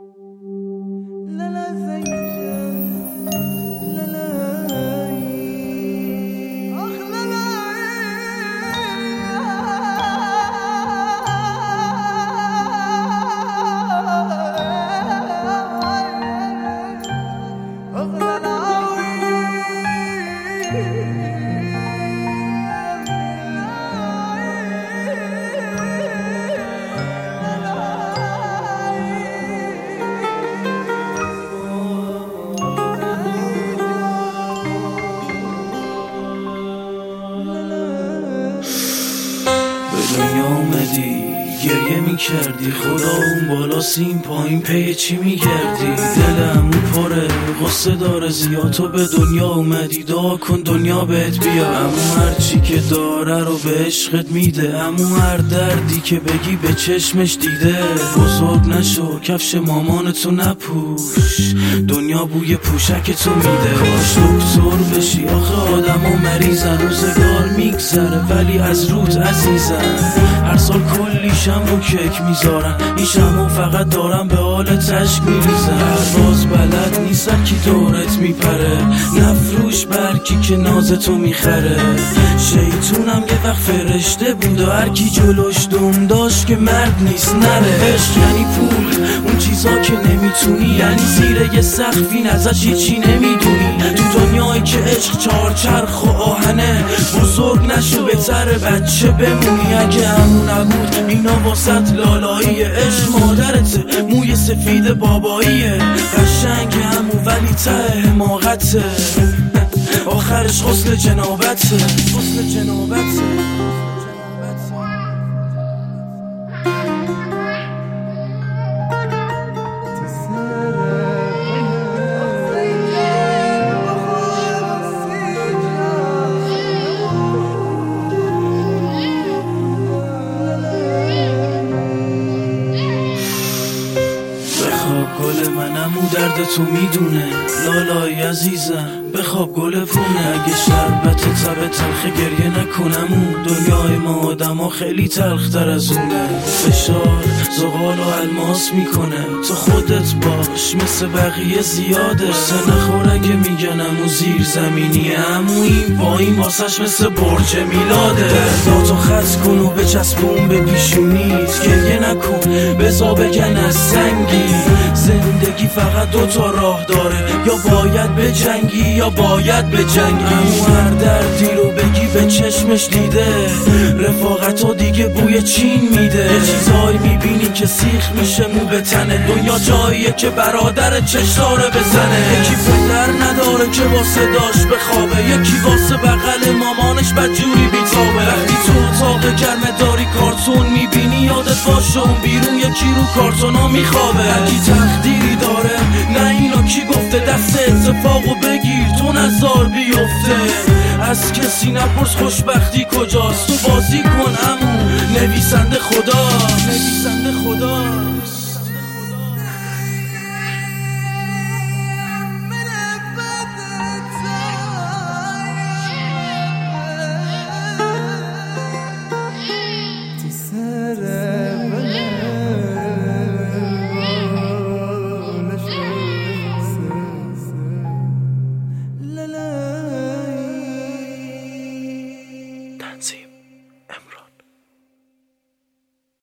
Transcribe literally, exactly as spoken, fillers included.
دنیا اومدی گریه میکردی، خدا اون بالا سیم پایین پی چی میگردی؟ دلم پره غصه داره زیاد، تو به دنیا اومدی دعا کن دنیا بهت بیا. امو هرچی که داره رو به عشقت میده، امو هر دردی که بگی به چشمش دیده. بزرگ نشو کفش مامانتو نپوش، دنیا بوی پوشکتو میده. کاش دکتر بشی آخه آدم و مریضن، روزگار میگذره ولی از روت عزیزن. هر سال کلی شم رو کیک میذارن، این شمو فقط دارم به حال تشک میریزن. هر باز بلد نیست کی دورت میپره، نفروش برکی که نازتو میخره. شیطونم یه وقت فرشته بود و هر کی جلوش دم داشت که مرد نیست نره. عشق یعنی پول اون چیزا که نمیتونی، یعنی زیر یه سقفی ازش هیچی نمیدونی. تو دنیایی که عشق چارچرخ و آهنه، بزرگ نشو بهتره بچه بمونی. اگه همون نبود اینا واسط لالایی، عشق مادرته موی سفید باباییه. قشنگ همون ولی ته حماقته، آخرش غسل جنابته غسل جنابته. گل منم او درد تو میدونه، لالای عزیزم بخواب گل پونه. اگه شربت تب تلخ گریه نکنم، اون دنیای ما آدم ها خیلی تلختر از اونه. فشار زغال و الماس میکنه، تو خودت باش مثل بقیه زیاده. سه نخور اگه میگنم و زیر زمینیه، امو این با این واسش مثل برج میلاده. درداتو خط کن و بچسبون به پیشونیت، گریه نکن بزا بگن از سنگی. زندگی فقط دوتا راه داره، یا باید به جنگی یا باید به جنگی. امو هر دردی رو بگی به چشمش دیده، رفاقت ها دیگه بوی چین میده. یه چیزایی میبینی که سیخ میشه مو به تنه، دنیا جاییه که برادر چشداره بزنه. یکی پدر نداره که واسه داشت بخوابه، یکی واسه بغل مامانش بدجوری بیتابه. وقتی تو اتاق گرمه داری کارتون میبینی، یادت باشه اون بیرون یکی رو کارتونا میخوابه. اگه تقدیری داره نه اینو کی گفته، دست اتفاقو بگیر تو نزار بیفته. از کسی نپرس خوشبختی کجاست، تو بازی کن امو نویسنده خدا.